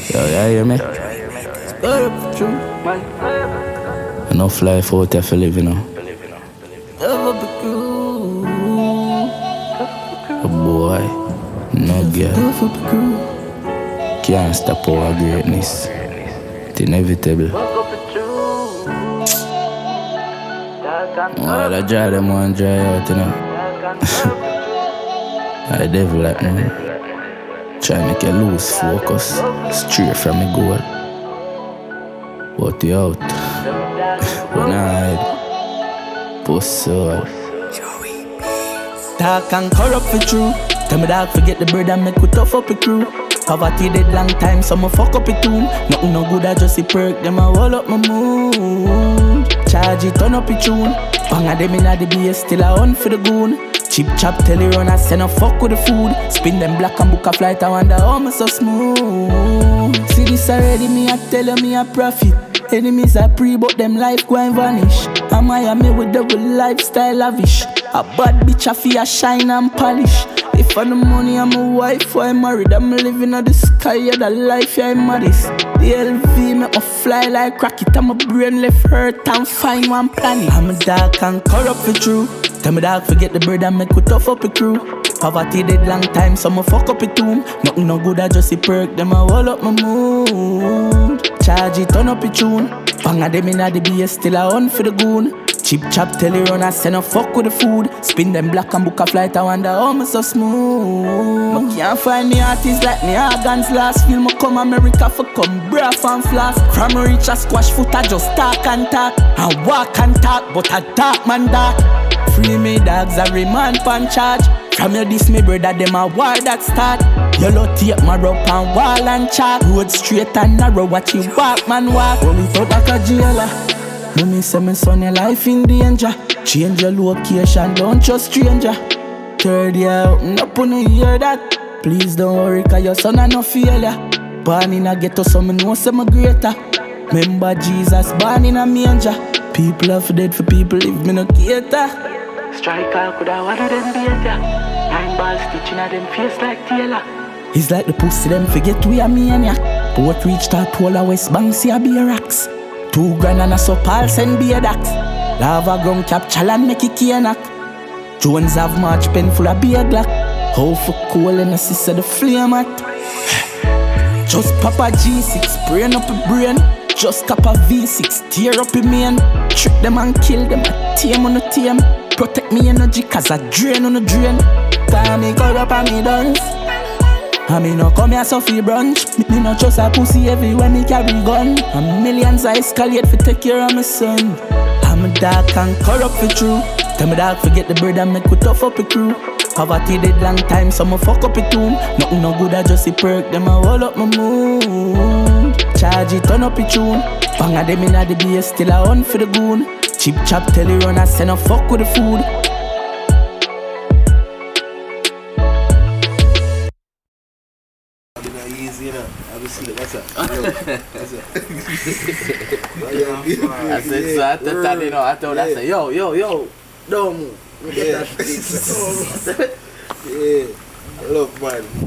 Yo, you hear me? Enough life out there for live, you know. Oh boy, no girl can't stop our greatness. It's inevitable. Well, I dry them one dry out, you know. I devil like man. Try make you lose focus straight from me goal. But you out when I hide. Post all. Dark and corrupt for true. Tell me dog forget the bird and make we tough up a crew. Poverty dead long time, so me fuck up it tune. Nothing no good, I just a perk, them a hold up my mood. Charge it, turn up it tune. Bang a them inna the base, still a hunt for the goon. Chip chop, tell you run, I send a fuck with the food. Spin them black and book a flight, I wonder how me so smooth. See this already, me I tell you me a profit. Enemies are pre, but them life go and vanish. I'm Miami with double lifestyle lavish. A bad bitch, I feel shine and polish. If I the money, I'm a wife, or I'm married. I'm living on the sky, yeah, the life, yeah, I'm modest. The LV make me fly like rocket. I'm a brain left hurt and find one planet. I'm a dark and corrupt for true. Tell me dog forget the bird and make we tough up a crew. Poverty dead long time, so me fuck up a tomb. Nothing no good, I just a perk, them a hold up my mood. Charge it, turn up a tune. Bang a them inna the base, still a hunt for the goon. Chip chop, tell you run, I send a fuck with the food. Spin them black and book a flight, I wonder how me so smooth. Me can't find me artists like me organs last. Feel me come America for come braff and flask. From me reach a squash foot, I just talk and talk. And walk and talk, but a dark man dark. Free me dogs, every man pan charge. From your this me brother, them a war that start. Yellow tape, my rope and wall and chalk. Road straight and narrow, watch you walk, man walk. When we talk like a jailer, me say me son your life in danger. Change your location, don't trust stranger. Third year out, up on you hear that. Please don't worry, cause your son a no failure. Born in a ghetto, so me know say me greater. Remember Jesus, born in a manger. People are dead for people, if me no cater. Striker could have one of them better. 9 balls stitching at them face like Taylor. It's like the pussy them forget we a maniac. Boat reach to Tola West Bank, see a beer racks. 2 grand and a soap, I'll send beer dax. Lava ground capture and make it key-knock. Jones have march pen full of beer glock. How for coal and a sister the flame at. Just pop a G6, brain up a brain. Just cap a V6, tear up a man. Trick them and kill them, a team on a team. Protect me energy cause I drain on a drain. Cause me cut up and me dance. I me no come here so fi brunch. Me no trust a pussy everywhere me carry gun. A millions I escalate fi take care of my son. I'm a dark and corrupt for true. Tell me dog forget the bird and make we tough up a crew. Poverty dead long time so me fuck up a tune. Nothing no good I just a perk, them a hold up my mood. Charge it, turn up a tune. Bang a them inna the base, still a hunt for the goon. Chip chop, tell you run, I send a fuck with the food. Easy, you know. Obviously, what's up? Yo, what's up? I said, so I thought, you know, I told, I said, yo, don't move. Yeah. Yeah. I love man.